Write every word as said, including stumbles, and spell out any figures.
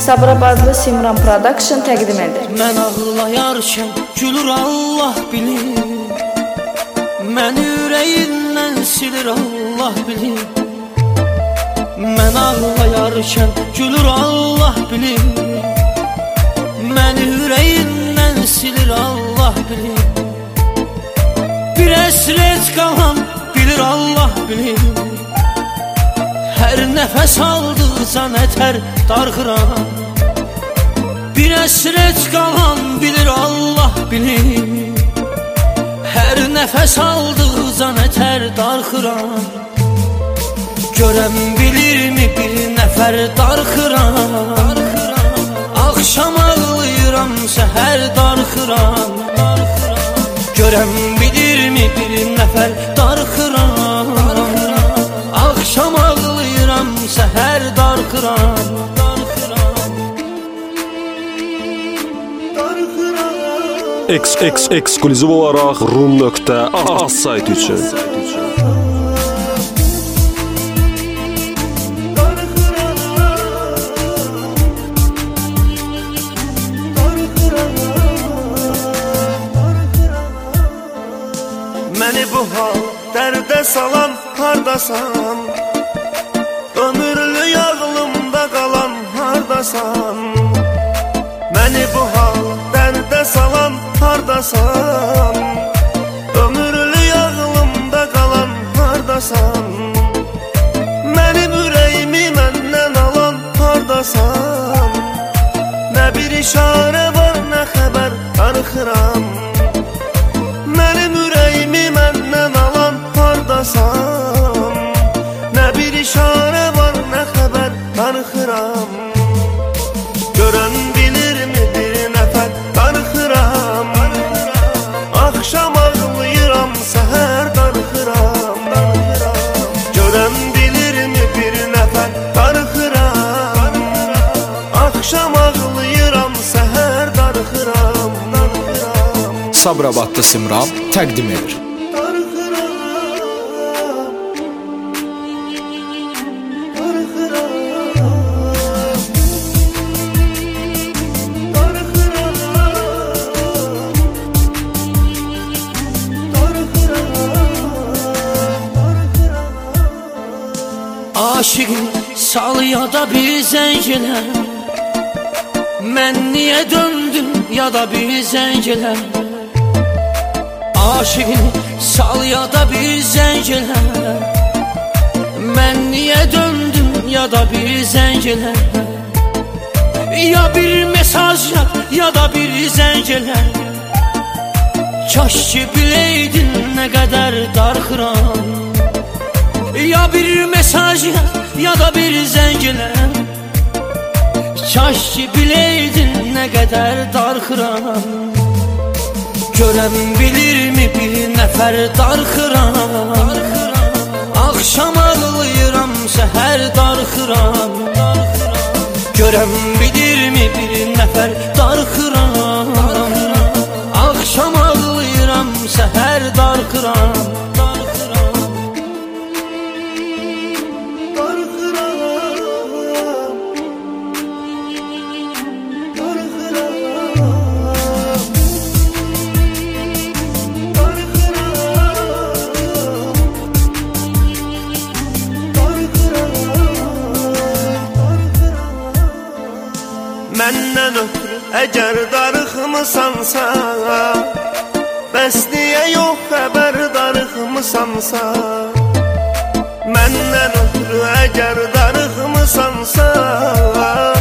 Sabirabadlı Simran Production təqdim edir. Mən ağlayarkən gülür Allah bilir, məni ürəyindən silir Allah bilir. Mən ağlayarkən gülür Allah bilir, məni ürəyindən silir Allah bilir. Bir əsrət qalan bilir Allah bilir, hər nəfəs aldıqca nətər darxıram. Bir əsrət qalan bilir Allah bilir, hər nəfəs aldıqca nətər darxıram. Görəm bilirmi bir nəfər darxıram, axşam ağlayıram, səhər darxıram. Görəm bilirmi bir nəfər darxıram, axşam ağlayıram, səhər darxıram. Eks, eks, ekskluziv olaraq rum nöqtə az sayt üçün. Məni bu hal dərdə salan hardasan, ömürlü ağlımda qalan hardasan. Məni bu hal dərdə salan hardasan, ömürlü ağlımda qalan hardasan. Mənim ürəyimi məndən alan hardasan, nə bir işarə var, nə xəbər, darıxıram. Mənim ürəyimi məndən alan hardasan, nə bir işarə var, nə xəbər, darıxıram. Görən bilirmi bir nəfər darıxıram, axşam ağlayıram, səhər darıxıram. Görən bilirmi bir nəfər darıxıram, axşam ağlayıram, səhər darıxıram. Sabirabadlı Simran təqdim edir. Aşıqım sal ya da bir zəngələ, mən niyə döndüm ya da bir zəngələ. Aşıqım sal ya da bir zəngələ, mən niyə döndüm ya da bir zəngələ. Ya bir mesaj yaz ya da bir zəngələ, kaş ki biləydin nə qədər darxıram. Ya bir mesaj yaz ya da bir zəngələ, kaş ki biləydin nə qədər darxıram. Görəm bilirmi bir nəfər darxıram, axşam ağlayıram, səhər darxıram. Görəm bilirmi bir nəfər darxıram, axşam ağlayıram, səhər darxıram. Məndən ötürü əgər darıxmısansa, bəs niyə yox xəbər darıxmısansa. Məndən ötürü əgər darıxmısansa,